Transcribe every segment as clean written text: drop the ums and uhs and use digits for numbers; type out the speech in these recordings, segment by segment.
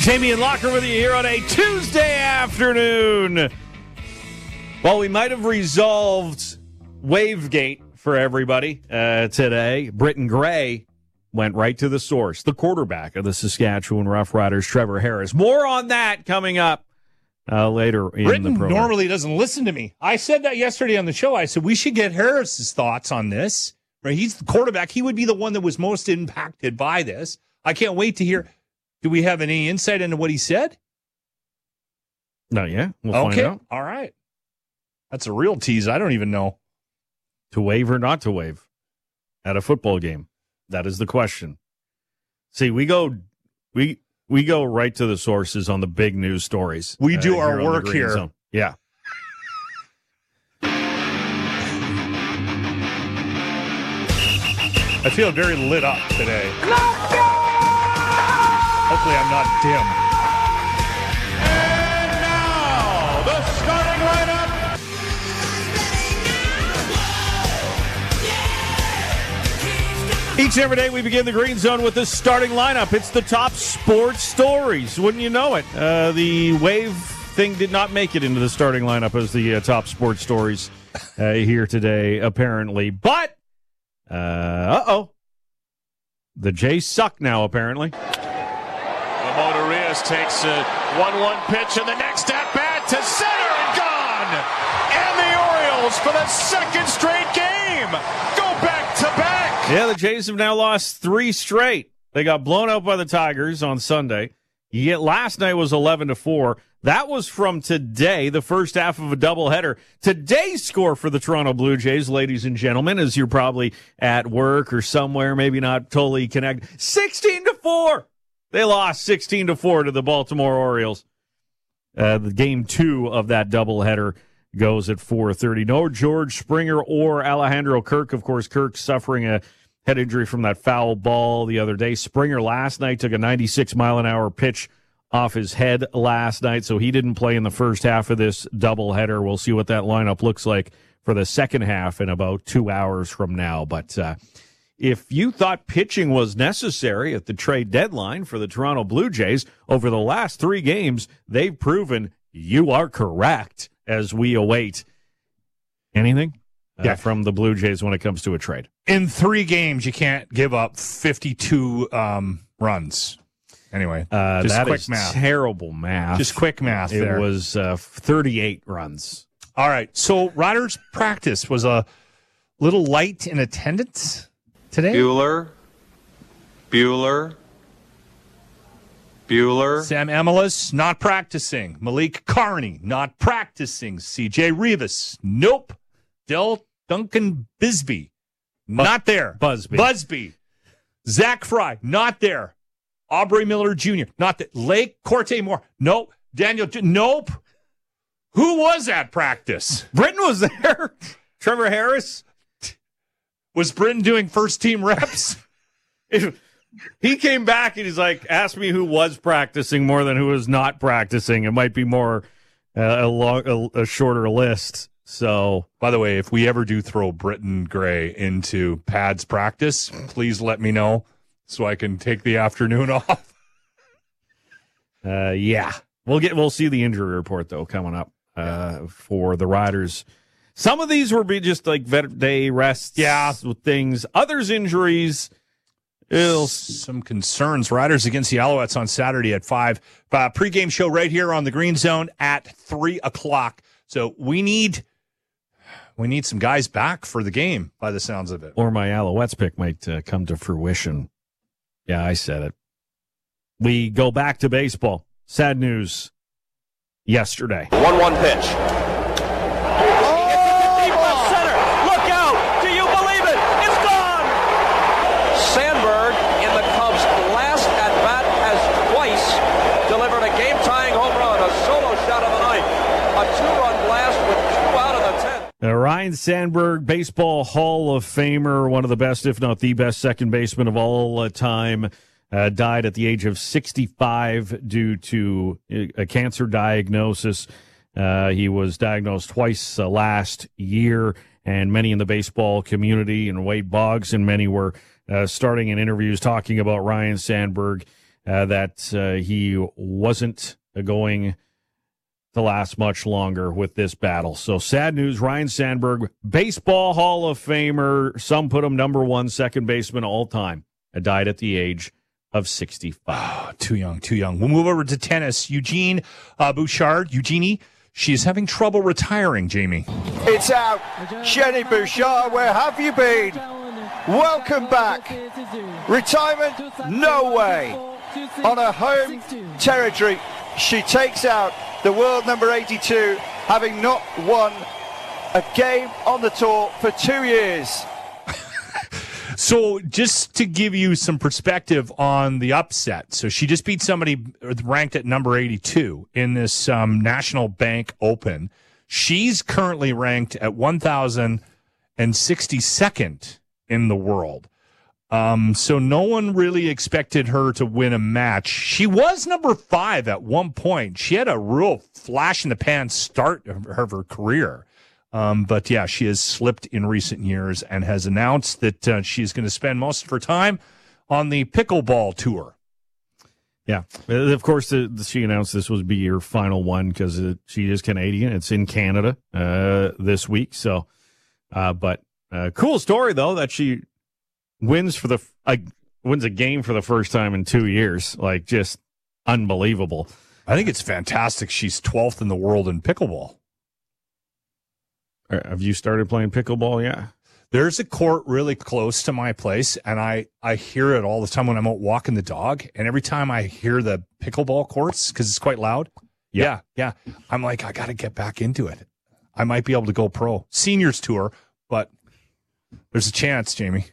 Jamie and Locker with you here on a Tuesday afternoon. Well, we might have resolved Wavegate for everybody today. Britton Gray went right to the source, the quarterback of the Saskatchewan Roughriders, Trevor Harris. More on that coming up later in Britton the program. Normally doesn't listen to me. I said that yesterday on the show. I said we should get Harris's thoughts on this. Right? He's the quarterback. He would be the one that was most impacted by this. I can't wait to hear. Do we have any insight into what he said? No, yeah. We'll find out. All right. That's a real tease. I don't even know. To wave or not to wave at a football game? That is the question. See, we go right to the sources on the big news stories. We do our here on the work Green here. Zone. Yeah. I feel very lit up today. Hopefully I'm not dim. And now, the starting lineup. Each and every day we begin the Green Zone with the starting lineup. It's the top sports stories. Wouldn't you know it? The Wave thing did not make it into the starting lineup as the top sports stories here today, apparently. But, the Jays suck now, apparently. Ramon Urias takes a 1-1 pitch, and the next at-bat to center and gone. And the Orioles, for the second straight game, go back-to-back. Yeah, the Jays have now lost 3 straight. They got blown out by the Tigers on Sunday. Yet last night was 11-4. That was from today, the first half of a doubleheader. Today's score for the Toronto Blue Jays, ladies and gentlemen, as you're probably at work or somewhere, maybe not totally connected, 16-4. They lost 16-4 to the Baltimore Orioles. The game 2 of that doubleheader goes at 4:30. No George Springer or Alejandro Kirk. Of course, Kirk suffering a head injury from that foul ball the other day. Springer last night took a 96-mile-an-hour pitch off his head last night, so he didn't play in the first half of this doubleheader. We'll see what that lineup looks like for the second half in about 2 hours from now. But if you thought pitching was necessary at the trade deadline for the Toronto Blue Jays, over the last 3 games, they've proven you are correct as we await anything from the Blue Jays when it comes to a trade. In 3 games, you can't give up 52 runs. Anyway, just that quick is math. Terrible math. Just quick math there. It was 38 runs. All right, so Riders practice was a little light in attendance today. Bueller. Sam Emelis, not practicing. Malik Carney, not practicing. C.J. Rivas, nope. Duncan Bisbee, not there. Busby. Zach Fry, not there. Aubrey Miller Jr., not there. Lake Corte Moore, nope. Daniel, nope. Who was at practice? Britton was there. Trevor Harris. Was Britton doing first-team reps? He came back and he's like, asked me who was practicing more than who was not practicing. It might be more a shorter list. So, by the way, if we ever do throw Britton Gray into pads practice, please let me know so I can take the afternoon off. Yeah, we'll see the injury report though coming up for the Riders. Some of these will be just like day rests, with things. Others injuries. Some concerns. Riders against the Alouettes on Saturday at 5. Pre-game show right here on the Green Zone at 3 o'clock. So we need some guys back for the game by the sounds of it. Or my Alouettes pick might come to fruition. Yeah, I said it. We go back to baseball. Sad news yesterday. 1-1 pitch. Ryan Sandberg, Baseball Hall of Famer, one of the best, if not the best, second baseman of all time, died at the age of 65 due to a cancer diagnosis. He was diagnosed twice last year, and many in the baseball community, and Wade Boggs and many were starting in interviews talking about Ryan Sandberg that he wasn't going to last much longer with this battle. So sad news. Ryne Sandberg, Baseball Hall of Famer. Some put him number one second baseman all time. Died at the age of 65. Oh, too young. We'll move over to tennis. Eugenie Bouchard. She is having trouble retiring, Jamie. It's out. Jenny Bouchard, where have you been? Welcome back. Retirement? No way. On her home territory, she takes out the world number 82, having not won a game on the tour for 2 years. So just to give you some perspective on the upset, so she just beat somebody ranked at number 82 in this National Bank Open. She's currently ranked at 1,062nd in the world. So no one really expected her to win a match. She was number 5 at one point. She had a real flash-in-the-pan start of her career. But yeah, she has slipped in recent years and has announced that she's going to spend most of her time on the pickleball tour. Yeah, of course, she announced this would be her final one because she is Canadian. It's in Canada this week. So, but cool story though that she wins wins a game for the first time in 2 years. Like, just unbelievable. I think it's fantastic. She's 12th in the world in pickleball. Have you started playing pickleball yet? There's a court really close to my place, and I hear it all the time when I'm out walking the dog. And every time I hear the pickleball courts, because it's quite loud, yeah, I'm like, I got to get back into it. I might be able to go pro. Seniors tour, but there's a chance, Jamie.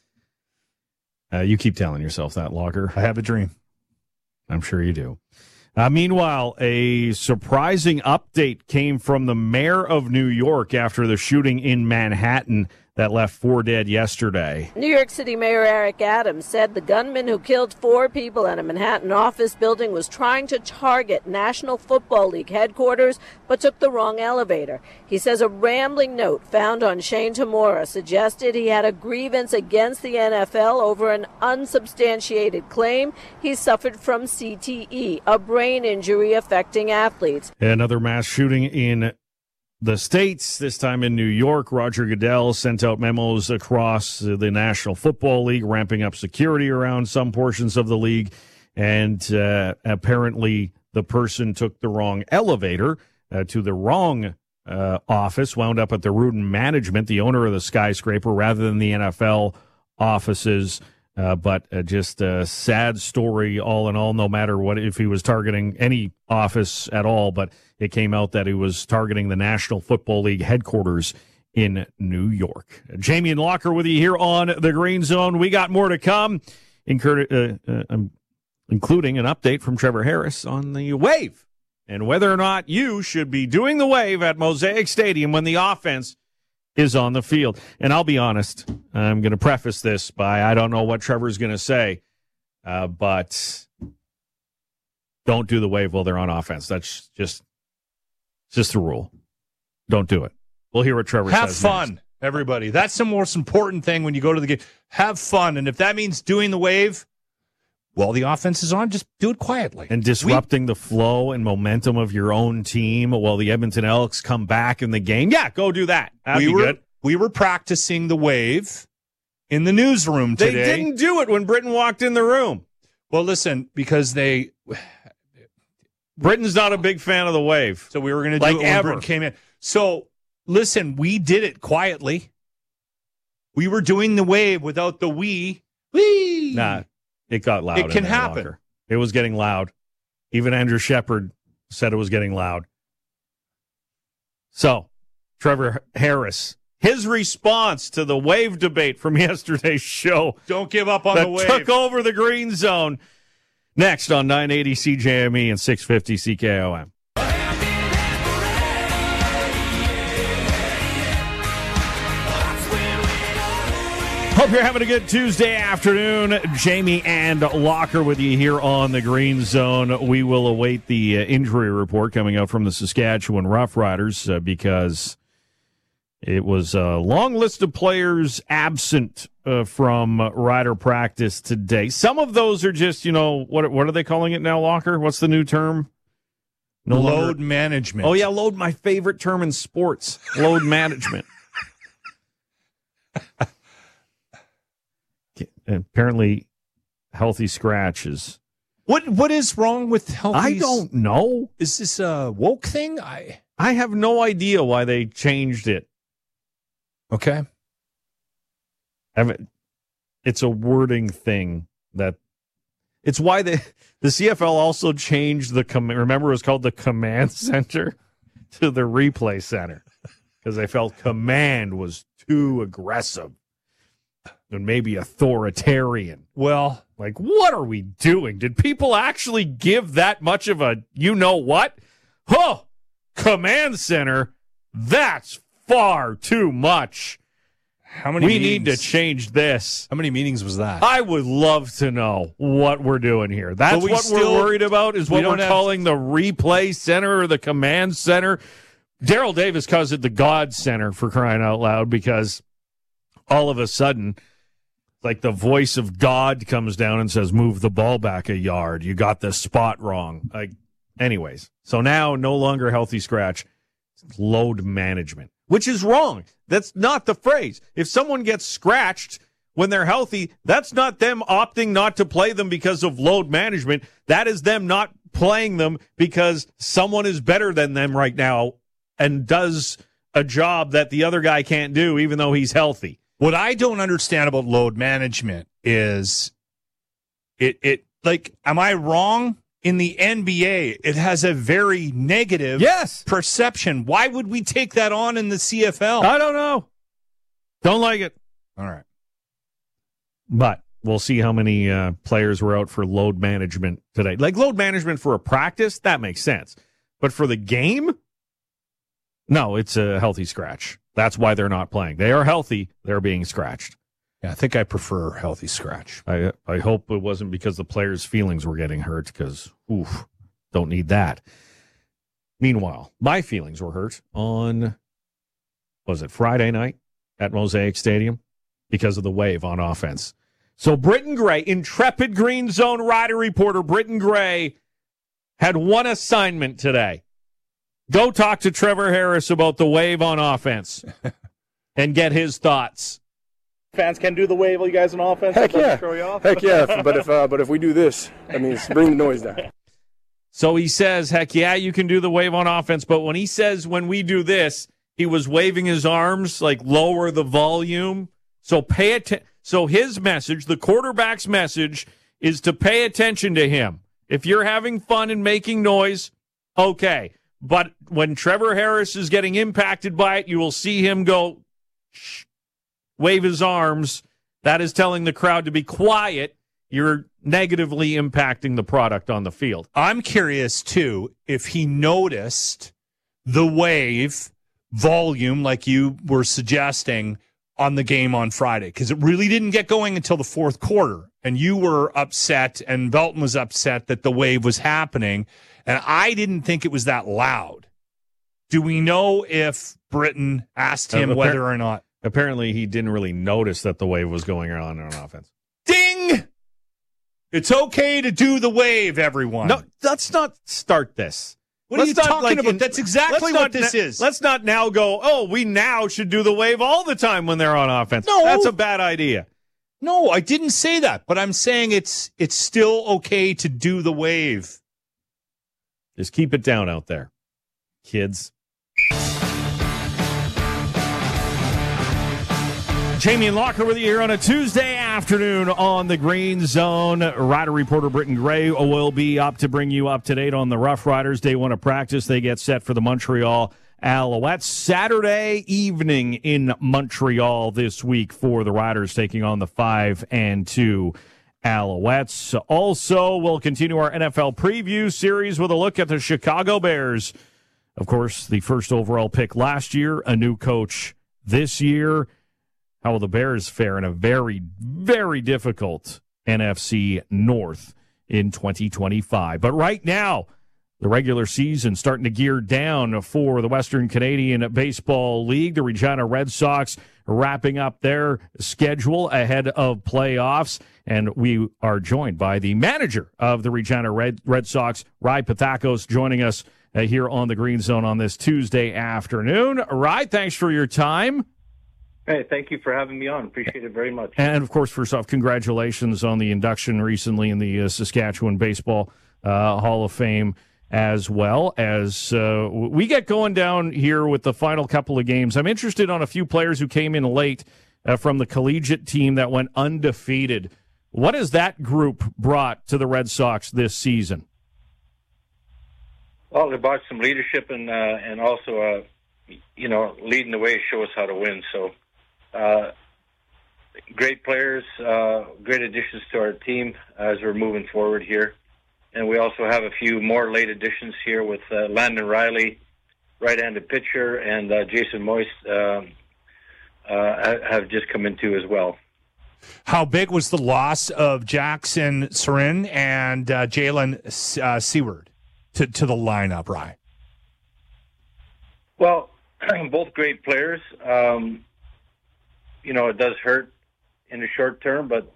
You keep telling yourself that, Locker. I have a dream. I'm sure you do. Meanwhile, a surprising update came from the mayor of New York after the shooting in Manhattan that left 4 dead yesterday. New York City Mayor Eric Adams said the gunman who killed 4 people at a Manhattan office building was trying to target National Football League headquarters, but took the wrong elevator. He says a rambling note found on Shane Tamora suggested he had a grievance against the NFL over an unsubstantiated claim he suffered from CTE, a brain injury affecting athletes. Another mass shooting in the States, this time in New York. Roger Goodell sent out memos across the National Football League, ramping up security around some portions of the league. And apparently the person took the wrong elevator to the wrong office, wound up at the Rudin Management, the owner of the skyscraper, rather than the NFL offices. But just a sad story all in all, no matter what, if he was targeting any office at all. But it came out that he was targeting the National Football League headquarters in New York. Jamie and Locker with you here on the Green Zone. We got more to come, including an update from Trevor Harris on the wave and whether or not you should be doing the wave at Mosaic Stadium when the offense is on the field. And I'll be honest, I'm going to preface this by I don't know what Trevor's going to say, but don't do the wave while they're on offense. That's just the rule. Don't do it. We'll hear what Trevor says. Have fun, next. Everybody. That's the most important thing when you go to the game. Have fun. And if that means doing the wave while the offense is on, just do it quietly. And disrupting the flow and momentum of your own team while the Edmonton Elks come back in the game. Yeah, go do that. That'd be good. We were practicing the wave in the newsroom today. They didn't do it when Britton walked in the room. Well, listen, because Britton's not a big fan of the wave. So we were going to do it when Britton came in. So, listen, we did it quietly. We were doing the wave without the wee. Nah, it got loud. It can happen. Locker. It was getting loud. Even Andrew Shepard said it was getting loud. So, Trevor Harris, his response to the wave debate from yesterday's show. Don't give up on the wave. Took over the Green Zone. Next on 980 CJME and 650 CKOM. Hope you're having a good Tuesday afternoon. Jamie and Locker with you here on the Green Zone. We will await the injury report coming out from the Saskatchewan Roughriders because It was a long list of players absent from Rider practice today. Some of those are just, what are they calling it now, Locker? What's the new term? Load management. Oh, yeah, load, my favorite term in sports. Load management. Apparently, healthy scratches. What is wrong with healthy? I don't know. Is this a woke thing? I have no idea why they changed it. Okay. It's a wording thing that it's why the CFL also changed remember it was called the command center to the replay center because they felt command was too aggressive and maybe authoritarian. Well, like, what are we doing? Did people actually give that much of a what? Command center? That's far too much. How many we meetings? Need to change this. How many meetings was that? I would love to know what we're doing here. That's what we're worried about is what we're calling the replay center or the command center. Daryl Davis calls it the God Center, for crying out loud, because all of a sudden, like the voice of God comes down and says, move the ball back a yard. You got the spot wrong. Anyways, so now no longer healthy scratch, load management, which is wrong. That's not the phrase. If someone gets scratched when they're healthy, that's not them opting not to play them because of load management. That is them not playing them because someone is better than them right now and does a job that the other guy can't do, even though he's healthy. What I don't understand about load management is am I wrong? In the NBA, it has a very negative perception. Why would we take that on in the CFL? I don't know. Don't like it. All right. But we'll see how many players were out for load management today. Like load management for a practice, that makes sense. But for the game, no, it's a healthy scratch. That's why they're not playing. They are healthy. They're being scratched. Yeah, I think I prefer healthy scratch. I hope it wasn't because the players' feelings were getting hurt because, don't need that. Meanwhile, my feelings were hurt on, Friday night at Mosaic Stadium because of the wave on offense. So Britton Gray, intrepid Green Zone Rider reporter Britton Gray, had one assignment today. Go talk to Trevor Harris about the wave on offense and get his thoughts. Fans can do the wave while you guys on offense. Heck yeah. Show you off. Heck yeah. But if we do this, that means bring the noise down. So he says, heck yeah, you can do the wave on offense. But when he says when we do this, he was waving his arms like lower the volume. So pay attention. So his message, the quarterback's message, is to pay attention to him. If you're having fun and making noise, okay. But when Trevor Harris is getting impacted by it, you will see him go shh. Wave his arms. That is telling the crowd to be quiet. You're negatively impacting the product on the field. I'm curious, too, if he noticed the wave volume, like you were suggesting, on the game on Friday, because it really didn't get going until the fourth quarter, and you were upset, and Belton was upset that the wave was happening, and I didn't think it was that loud. Do we know if Britton asked him whether or not? Apparently, he didn't really notice that the wave was going on offense. Ding! It's okay to do the wave, everyone. No, let's not start this. What are you talking about? That's exactly what this is. Let's not now go, we now should do the wave all the time when they're on offense. No. That's a bad idea. No, I didn't say that, but I'm saying it's still okay to do the wave. Just keep it down out there, kids. Jamie and Locker with you here on a Tuesday afternoon on the Green Zone. Rider reporter Britton Gray will be up to bring you up to date on the Rough Riders. Day one of practice. They get set for the Montreal Alouettes Saturday evening in Montreal this week for the Riders taking on the 5-2 Alouettes. Also, we'll continue our NFL preview series with a look at the Chicago Bears. Of course, the first overall pick last year, a new coach this year. How will the Bears fare in a very, very difficult NFC North in 2025? But right now, the regular season starting to gear down for the Western Canadian Baseball League. The Regina Red Sox wrapping up their schedule ahead of playoffs. And we are joined by the manager of the Regina Red Sox, Ry Pathakos, joining us here on the Green Zone on this Tuesday afternoon. Ry, thanks for your time. Hey, thank you for having me on. Appreciate it very much. And, of course, first off, congratulations on the induction recently in the Saskatchewan Baseball Hall of Fame, as well as we get going down here with the final couple of games. I'm interested on a few players who came in late from the collegiate team that went undefeated. What has that group brought to the Red Sox this season? Well, they brought some leadership and also, leading the way, show us how to win. So, great players, great additions to our team as we're moving forward here. And we also have a few more late additions here with Landon Riley, right-handed pitcher, and Jason Moist have just come in too as well. How big was the loss of Jackson Sarin and Jalen Seward to the lineup, Ry? Well, both great players. It does hurt in the short term, but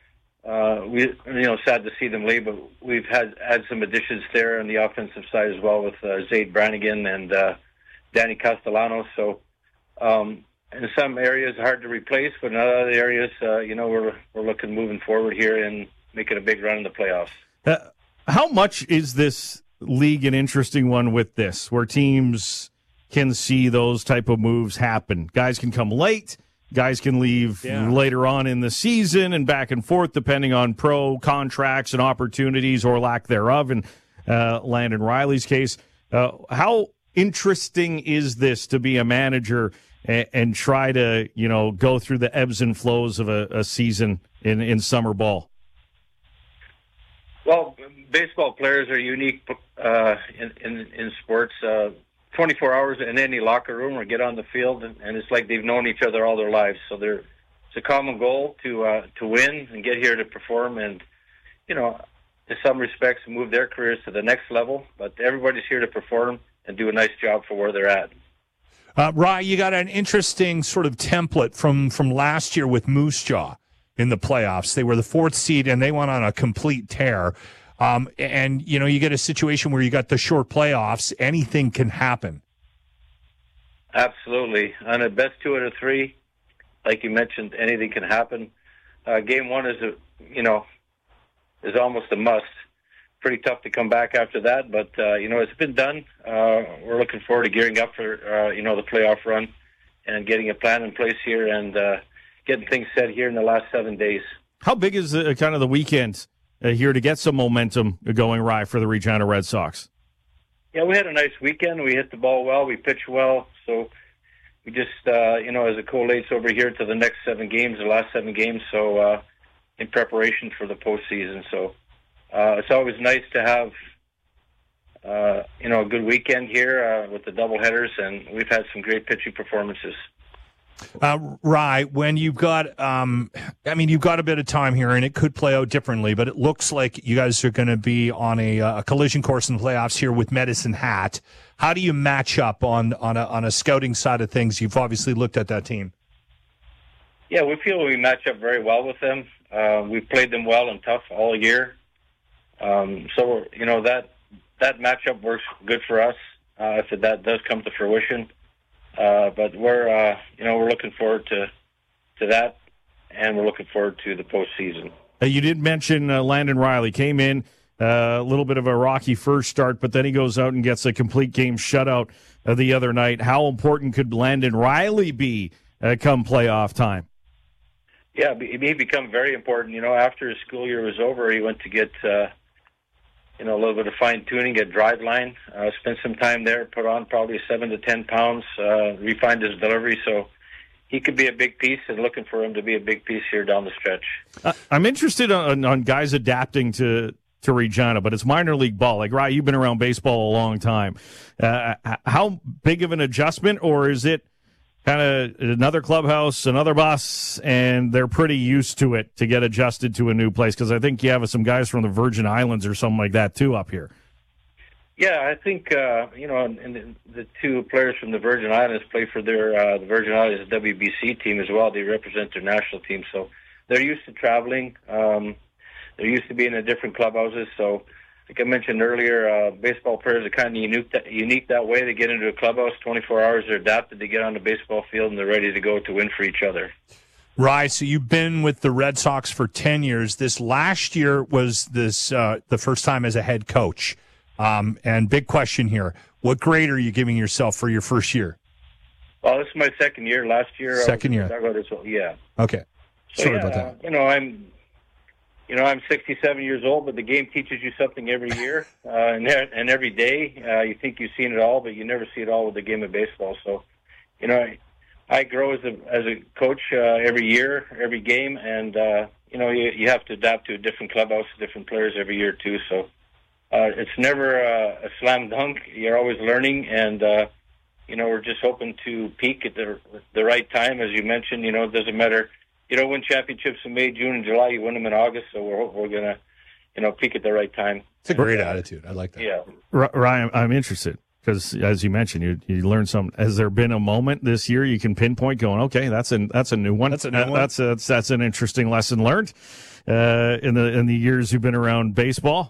sad to see them leave. But we've had some additions there on the offensive side as well with Zaid Brannigan and Danny Castellanos. So in some areas hard to replace, but in other areas, we're looking moving forward here and making a big run in the playoffs. How much is this league an interesting one with this, where teams can see those type of moves happen? Guys can come late. Guys can leave later on in the season and back and forth depending on pro contracts and opportunities or lack thereof. In Landon Riley's case, how interesting is this to be a manager and try to, go through the ebbs and flows of a season in summer ball? Well, baseball players are unique in sports. 24 hours in any locker room or get on the field, and it's like they've known each other all their lives. So it's a common goal to win and get here to perform and, in some respects, move their careers to the next level. But everybody's here to perform and do a nice job for where they're at. Ry, you got an interesting sort of template from last year with Moose Jaw in the playoffs. They were the 4th seed, and they went on a complete tear. You get a situation where you got the short playoffs. Anything can happen. Absolutely. On the best 2 out of 3, like you mentioned, anything can happen. Game 1 is almost a must. Pretty tough to come back after that, but it's been done. We're looking forward to gearing up for the playoff run and getting a plan in place here and getting things set here in the last 7 days. How big is kind of the weekend here to get some momentum going, Ry, for the Regina Red Sox? Yeah, we had a nice weekend. We hit the ball well. We pitched well. So we just, as it collates over here to the next 7 games, the last 7 games, so in preparation for the postseason. So it's always nice to have, a good weekend here with the doubleheaders, and we've had some great pitching performances. Ry, when you've got, you've got a bit of time here, and it could play out differently, but it looks like you guys are going to be on a collision course in the playoffs here with Medicine Hat. How do you match up on a scouting side of things? You've obviously looked at that team. Yeah, we feel we match up very well with them. We've played them well and tough all year. So that matchup works good for us if that does come to fruition. But we're looking forward to that, and we're looking forward to the postseason. You did mention Landon Riley came in a little bit of a rocky first start, but then he goes out and gets a complete game shutout the other night. How important could Landon Riley be come playoff time? Yeah, he become very important. After his school year was over, he went to get a little bit of fine-tuning, get driveline, spent some time there, put on probably 7 to 10 pounds, refined his delivery, so he could be a big piece, and looking for him to be a big piece here down the stretch. I'm interested on guys adapting to Regina, but it's minor league ball. Like, Ry, you've been around baseball a long time. How big of an adjustment, or is it kind of another clubhouse, another bus, and they're pretty used to it to get adjusted to a new place? Because I think you have some guys from the Virgin Islands or something like that, too, up here. Yeah, I think, and the two players from the Virgin Islands play for the Virgin Islands WBC team as well. They represent their national team, so they're used to traveling. They're used to being in different clubhouses. So, like I mentioned earlier, baseball players are kind of unique that way. They get into a clubhouse 24 hours, they're adapted, they get on the baseball field, and they're ready to go to win for each other. Right, so you've been with the Red Sox for 10 years. This last year was the first time as a head coach. And big question here, what grade are you giving yourself for your first year? Well, this is my second year. Last year, second year. Yeah. Okay. So, sorry about that. I'm 67 years old, but the game teaches you something every year and every day. You think you've seen it all, but you never see it all with the game of baseball. So, I grow as a coach every year, every game, and you have to adapt to a different clubhouse, different players every year too. So it's never a slam dunk. You're always learning, and we're just hoping to peak at the right time, as you mentioned. It doesn't matter. You don't win championships in May, June, and July. You win them in August. So we're gonna, peak at the right time. It's a great attitude. I like that. Yeah, Ryan, I'm interested. Because as you mentioned, you learned some. Has there been a moment this year you can pinpoint going, okay, that's a new one. That's a new one. That's an interesting lesson learned in the years you've been around baseball.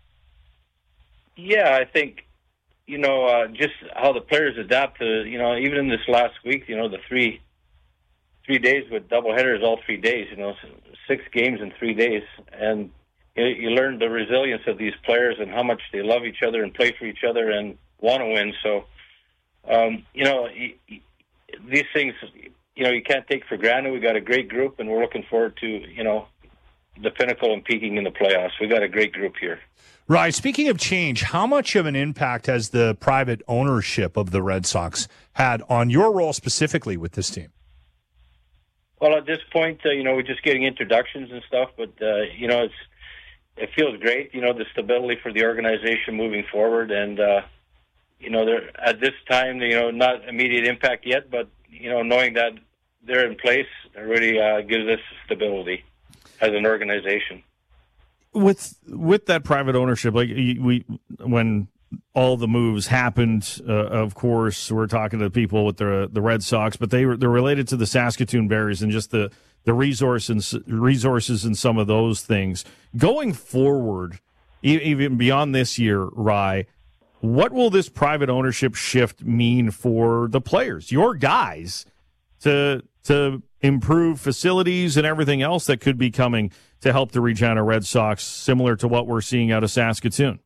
Yeah, I think just how the players adapt to even in this last week, the three days with doubleheaders all 3 days. 6 games in 3 days, and you learn the resilience of these players and how much they love each other and play for each other and want to win. So, these things, you can't take for granted. We got a great group, and we're looking forward to, the pinnacle and peaking in the playoffs. We got a great group here. Right. Speaking of change, how much of an impact has the private ownership of the Red Sox had on your role specifically with this team? Well, at this point, we're just getting introductions and stuff, but, it feels great, the stability for the organization moving forward, and, they're at this time, not immediate impact yet, but, knowing that they're in place really gives us stability as an organization. With that private ownership, like when all the moves happened, of course, we're talking to people with the Red Sox, but they're related to the Saskatoon Berries and just the resources and some of those things. Going forward, even beyond this year, Rye, what will this private ownership shift mean for the players, your guys, to improve facilities and everything else that could be coming to help the Regina Red Sox, similar to what we're seeing out of Saskatoon?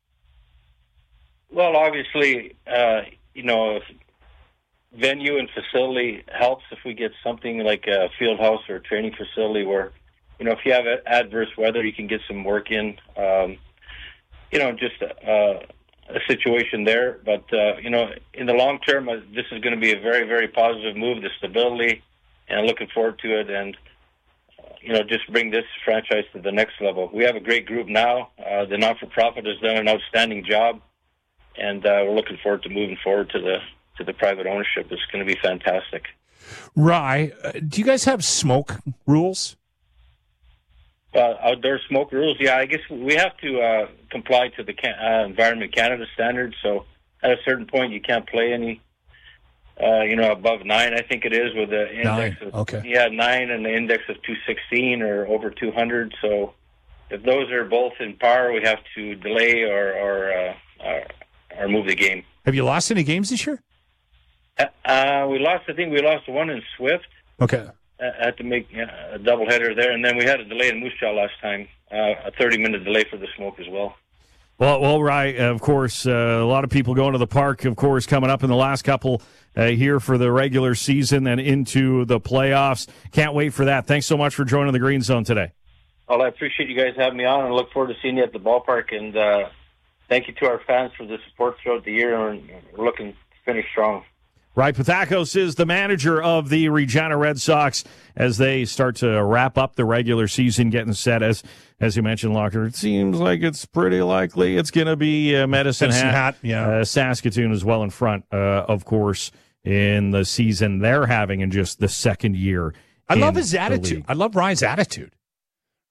Well, obviously, if venue and facility helps, if we get something like a field house or a training facility where, if you have adverse weather, you can get some work in, just a situation there. But, in the long term, this is going to be a very, very positive move, the stability, and I'm looking forward to it. And, just bring this franchise to the next level. We have a great group now. The not-for-profit has done an outstanding job, and we're looking forward to moving forward to the private ownership. It's going to be fantastic. Rye, do you guys have smoke rules? Outdoor smoke rules, yeah. I guess we have to comply to the Environment Canada standards. So at a certain point, you can't play any, above 9, I think it is, with the index 9. of Okay. 9 and the index of 216 or over 200. So if those are both in par, we have to delay or move the game. Have you lost any games this year? We lost one in Swift. Okay. Had to make a doubleheader there, and then we had a delay in Moose Jaw last time, a 30-minute delay for the smoke as well. Well, Rye, of course, a lot of people going to the park, of course, coming up in the last couple here for the regular season and into the playoffs. Can't wait for that. Thanks so much for joining the Green Zone today. Well, I appreciate you guys having me on, and I look forward to seeing you at the ballpark. And thank you to our fans for the support throughout the year, and we're looking to finish strong. Rye Pathakos is the manager of the Regina Red Sox as they start to wrap up the regular season, getting set. As you mentioned, Locker, it seems like it's pretty likely it's going to be Medicine Hat. Yeah. Saskatoon as well in front, of course, in the season they're having in just the second year. I love his attitude. I love Rye's attitude.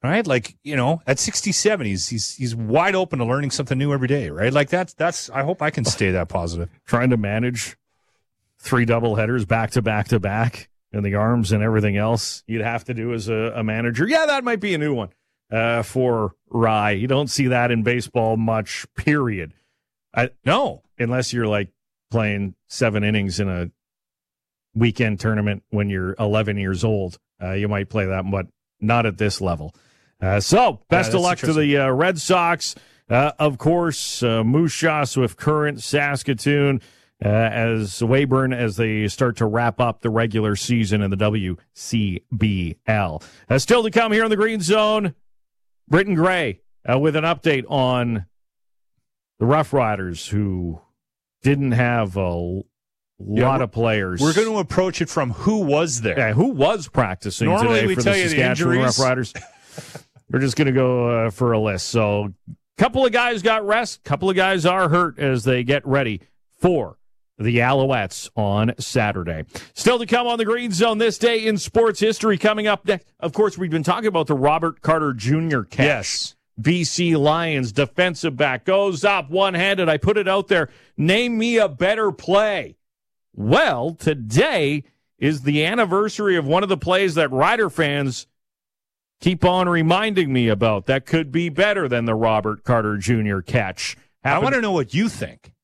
right? Like, at 67, he's wide open to learning something new every day, right? Like that's. I hope I can stay that positive. Trying to manage 3 doubleheaders back to back to back, and the arms and everything else you'd have to do as a manager. Yeah, that might be a new one for Rye. You don't see that in baseball much. Period. No, unless you're like playing 7 innings in a weekend tournament when you're 11 years old. You might play that, but not at this level. So, best of luck to the Red Sox. Of course, Moose Jaw, Swift Current, Saskatoon, as Weyburn, as they start to wrap up the regular season in the WCBL. Still to come here in the Green Zone, Britton Gray with an update on the Rough Riders, who didn't have a lot of players. We're going to approach it from who was there. Yeah, who was practicing Normally today we for tell the you the Saskatchewan injuries. Rough Riders. We're just going to go for a list. So a couple of guys got rest. A couple of guys are hurt as they get ready for the Alouettes on Saturday. Still to come on the Green Zone this day in sports history. Coming up next, of course, we've been talking about the Robert Carter Jr. catch. Yes. BC Lions defensive back goes up one-handed. I put it out there. Name me a better play. Well, today is the anniversary of one of the plays that Rider fans keep on reminding me about. That could be better than the Robert Carter Jr. catch. I want to know what you think.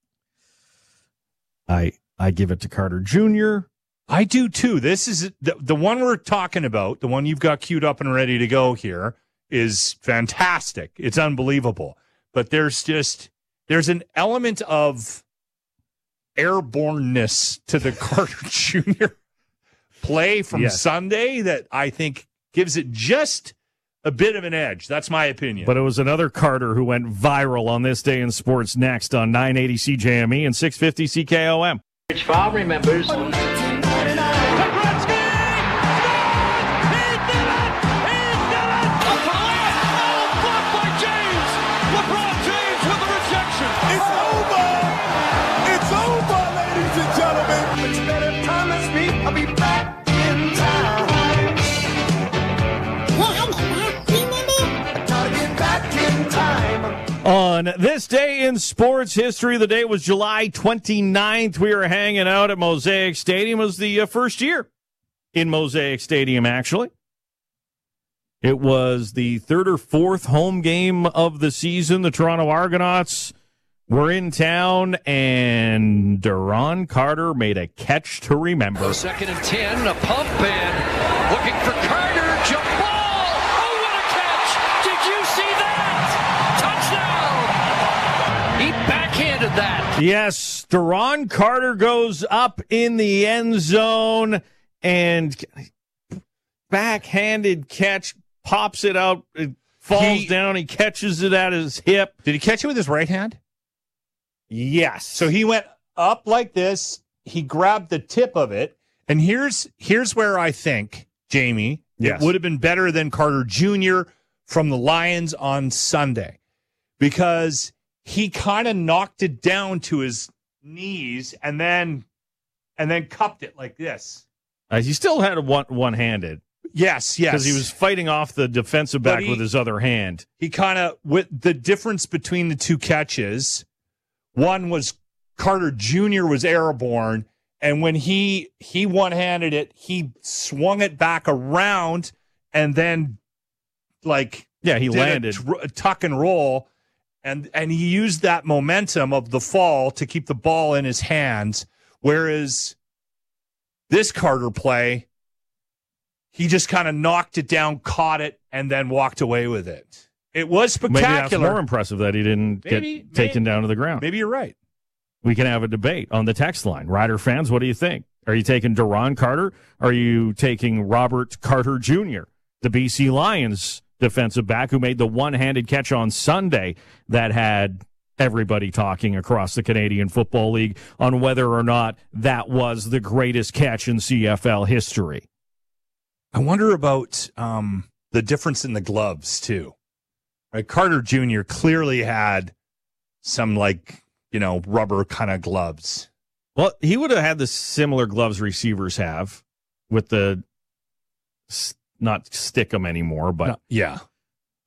I give it to Carter Jr. I do too. This is the one we're talking about, the one you've got queued up and ready to go here, is fantastic. It's unbelievable. But there's an element of airborneness to the Carter Jr. play from Sunday that I think gives it just a bit of an edge. That's my opinion. But it was another Carter who went viral on This Day in Sports next on 980 CJME and 650 CKOM. Rich Favre remembers. On this day in sports history, the day was July 29th. We were hanging out at Mosaic Stadium. It was the first year in Mosaic Stadium, actually. It was the 3rd or 4th home game of the season. The Toronto Argonauts were in town, and Duron Carter made a catch to remember. 2nd and 10, a pump, and looking for Carter, jump ball. Oh, what a catch! Did you see that? Touchdown! He backhanded that. Yes, Duron Carter goes up in the end zone, and backhanded catch, pops it out, it falls down, he catches it at his hip. Did he catch it with his right hand? Yes. So he went up like this, he grabbed the tip of it, and here's where I think, Jamie, it would have been better than Carter Jr. from the Lions on Sunday, because he kind of knocked it down to his knees and then cupped it like this. He still had one-handed. Yes. Because he was fighting off the defensive back with his other hand. He kind of, with the difference between the two catches, one was Carter Jr. was airborne, and when he one-handed it, he swung it back around and then, he landed. A tuck and roll, and he used that momentum of the fall to keep the ball in his hands, whereas this Carter play, he just kind of knocked it down, caught it, and then walked away with it. It was spectacular. Maybe that's more impressive that he didn't get taken down to the ground. Maybe you're right. We can have a debate on the text line. Rider fans, what do you think? Are you taking Duron Carter? Are you taking Robert Carter Jr., the BC Lions defensive back who made the one-handed catch on Sunday that had everybody talking across the Canadian Football League on whether or not that was the greatest catch in CFL history? I wonder about the difference in the gloves, too. Right, Carter Jr. clearly had some, rubber kind of gloves. Well, he would have had the similar gloves receivers have with the, not stick them anymore, but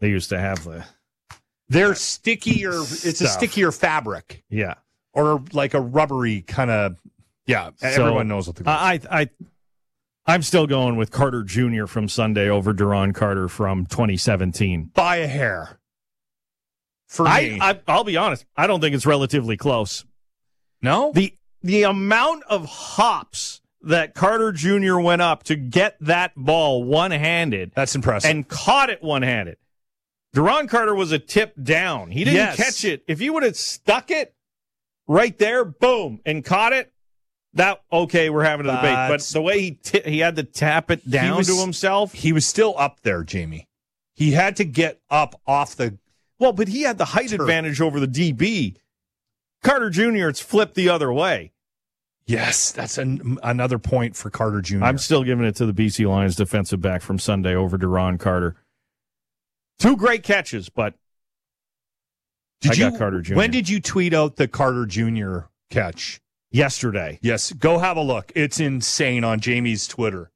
They used to have the. They're stickier. It's Stuff. a stickier fabric. Yeah. Or like a rubbery kind of. Yeah. Everyone knows what the. I'm still going with Carter Jr. from Sunday over Duron Carter from 2017. By a hair. For me. I'll be honest. I don't think it's relatively close. No? The amount of hops that Carter Jr. went up to get that ball one-handed. That's impressive. And caught it one-handed. Duron Carter was a tip down. He didn't catch it. If he would have stuck it right there, boom, and caught it, we're having a debate. But the way he had to tap it down to himself. He was still up there, Jamie. He had to get up off the... Well, but he had the height advantage over the DB. Carter Jr., it's flipped the other way. Yes, that's another point for Carter Jr. I'm still giving it to the BC Lions defensive back from Sunday over Duron Carter. 2 great catches, but I got Carter Jr. When did you tweet out the Carter Jr. catch? Yesterday. Yes, go have a look. It's insane on Jamie's Twitter.